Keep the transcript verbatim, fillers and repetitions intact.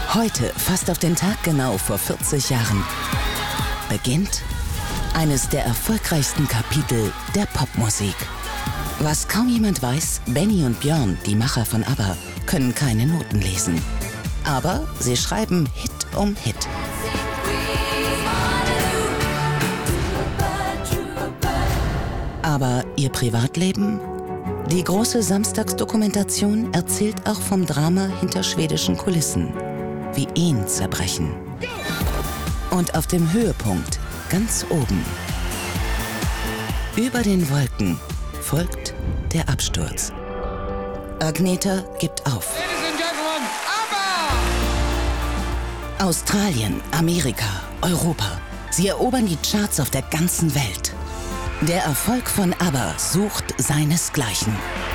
Heute, fast auf den Tag genau vor vierzig Jahren, beginnt eines der erfolgreichsten Kapitel der Popmusik. Was kaum jemand weiß, Benny und Björn, die Macher von ABBA, können keine Noten lesen. Aber sie schreiben Hit um Hit. Aber ihr Privatleben? Die große Samstagsdokumentation erzählt auch vom Drama hinter schwedischen Kulissen, wie Ehen zerbrechen. Und auf dem Höhepunkt, ganz oben, über den Wolken, folgt der Absturz. Agnetha gibt auf. Australien, Amerika, Europa. Sie erobern die Charts auf der ganzen Welt. Der Erfolg von ABBA sucht seinesgleichen.